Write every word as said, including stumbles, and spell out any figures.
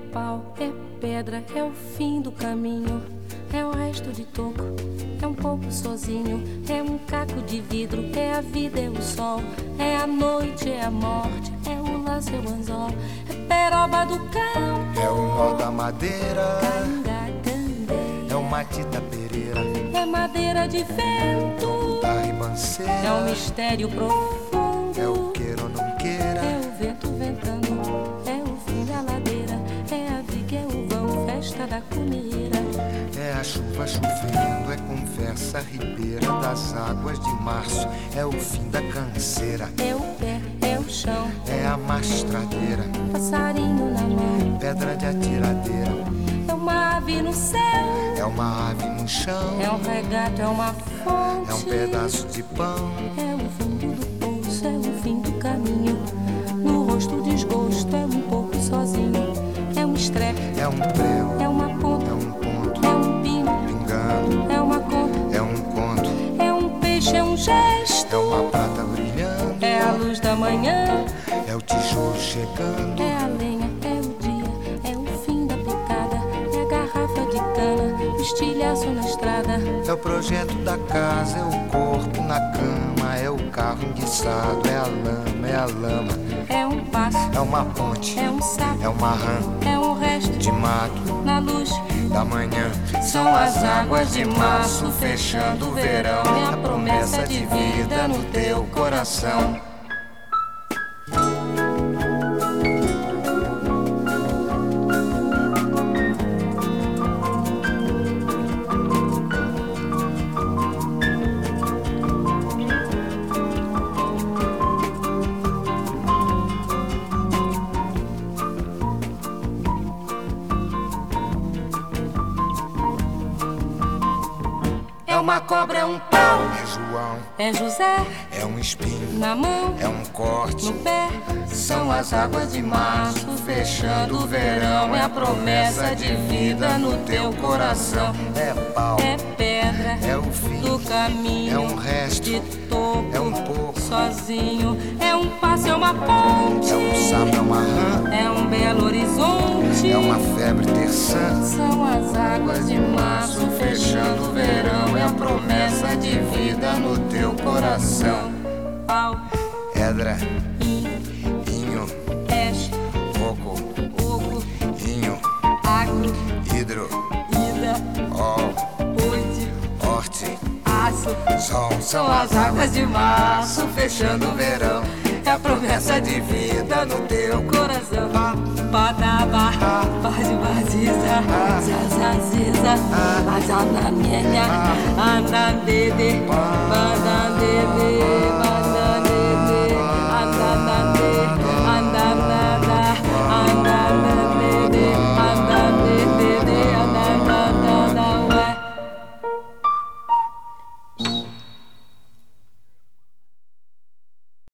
pau, é pedra, é o fim do caminho. É o resto de toco, é um pouco sozinho. É um caco de vidro, é a vida, é o sol. É a noite, é a morte, é o laço, é o anzol. É peroba do campo, é o nó da madeira, Canga, é o matita pereira, é madeira de vento, da ribanceira, é um mistério profundo, é o queira ou não queira, é o vento ventando, é o fim da ladeira, é a viga, é o vão, festa da cuneira. é a chuva chovendo, é conversa ribeira das águas de março, é o fim da canseira, É o pé, é o chão, é a mastradeira, passarinho na mão, pedra de atiradeira, é uma ave no céu, é uma ave no chão, é um regato, é uma fonte, é um pedaço de pão, é o fundo do poço, é o fim do caminho. No rosto o desgosto, é um pouco sozinho, é um estrepe, é um prego, é uma ponta, é um ponto, é um pino, pingando, é uma conta, é um conto, é um peixe, é um gesto, é uma prata brilhando, é a luz da manhã, é o tijolo chegando, é a lenha, é o dia, é o fim da picada, é a garrafa de cana, o estilhaço na estrada, é o projeto da casa, é o corpo na cama, é o carro enguiçado, é a lama, é a lama, é um passo, é uma ponte, é um sapo, é uma rã é um resto de mato na luz. da manhã. São as águas de março fechando o verão, é a promessa de vida no teu coração. É uma cobra, é um pau, É João, é José é um espinho, na mão, é um corte, no pé. São as águas de março fechando o verão, é a promessa de vida no teu coração. é pau, É pedra é o fim, do caminho, é um resto, de toco, é um pouco, sozinho, é um passo, é uma ponte, é um sapo, é uma rã, é um belo horizonte, é uma febre terçã, são as águas de março fechando o verão, é a promessa de vida no teu coração. Pau, edra, in, inho, peixe, coco, oco, inho, agro, hidro, ida, ol, urte, horte, aço. sol, São as águas de março fechando o verão, é a promessa de vida no teu coração. Badaba, bade badiza, zazaziza, azanamienya, andandede, bandandede.